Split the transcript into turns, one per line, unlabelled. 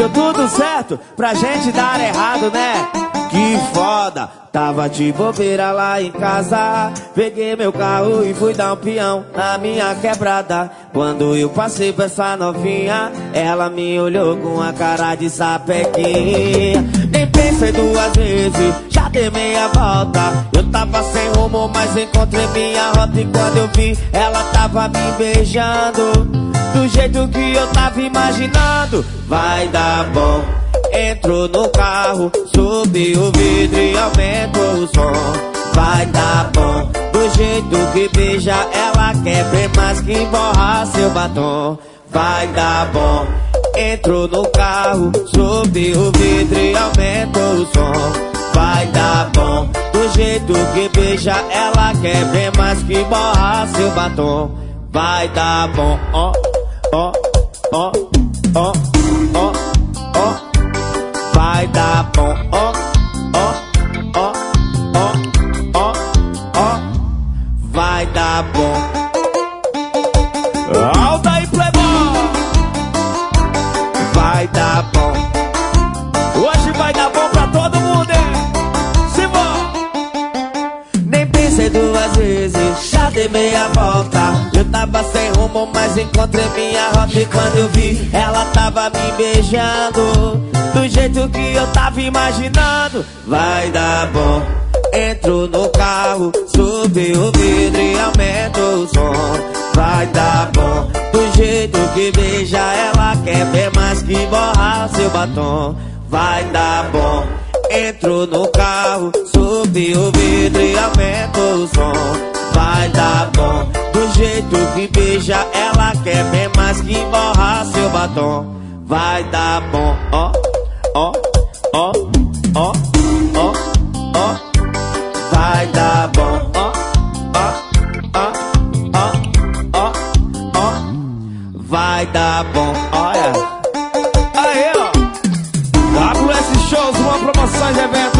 deu tudo certo pra gente dar errado, né? Que foda, tava de bobeira lá em casa. Peguei meu carro e fui dar um peão na minha quebrada. Quando eu passei pra essa novinha, ela me olhou com a cara de sapequinha. Nem pensei duas vezes, já dei meia volta. Eu tava sem rumo, mas encontrei minha rota. E quando eu vi, ela tava me beijando do jeito que eu tava imaginando. Vai dar bom. Entro no carro, subi o vidro e aumento o som. Vai dar bom. Do jeito que beija, ela quer bem mais que borrar seu batom. Vai dar bom. Entro no carro, subi o vidro e aumento o som. Vai dar bom. Do jeito que beija, ela quer bem mais que borrar seu batom. Vai dar bom. Ó, ó, ó, ó, ó, ó. Vai dar bom, ó, ó, ó, ó, ó, ó. Vai dar bom. Alta aí, playboy. Vai dar bom. Hoje vai dar bom pra todo mundo, hein? Simbora. Nem pensei duas vezes, já dei meia volta. Eu tava sem rumo, mas encontrei minha rota. E quando eu vi, ela tava me beijando do jeito que eu tava imaginando. Vai dar bom. Entro no carro, subi o vidro e aumento o som. Vai dar bom. Do jeito que beija, ela quer bem mais que borrar seu batom. Vai dar bom. Entro no carro, subi o vidro e aumento o som. Vai dar bom. Do jeito que beija, ela quer bem mais que borrar seu batom. Vai dar bom, ó, ó, ó, ó, ó, ó. Vai dar bom, ó, ó, ó, ó, ó, ó. Vai dar bom, olha. Aí, ó. WS Shows, uma promoção de evento.